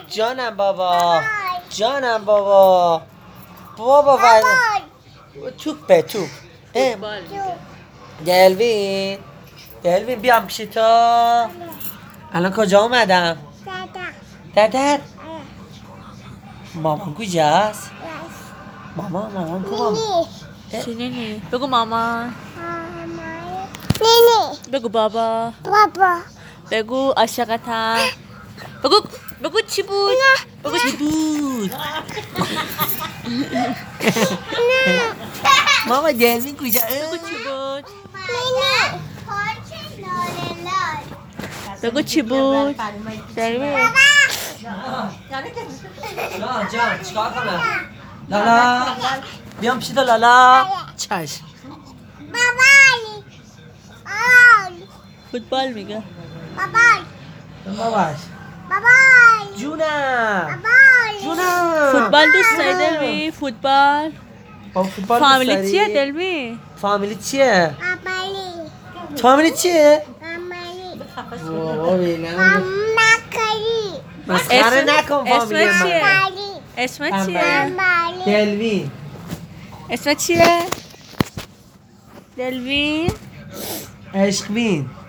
جانم بابا جانم بابا بابا توپه توپ دلوین دلوین بیام پیش تو الان کجا اومدم دادر مامان کجاست مامان کو چی نینی؟ بگو مامان بگو بابا بگو عاشقتم بگو چی بود؟ بگو چی بود؟ ماما دلوین کجا بگو چی بود؟ بگو چی بود؟ دلوین جان چیکار کنم لالا بیام پیش تو لالا چشم فوتبال میگه باباش جونم فوتبال دوست داری دلوین؟ فوتبال فوتبال فامیلی چیه دلوین؟ فامیلی چیه فامیلی چیه بابا بینم مسخره نکن فامیلی اسمت چیه؟ من اسمت چیه؟ دلوین اسمت چیه؟ دلوین عشقبین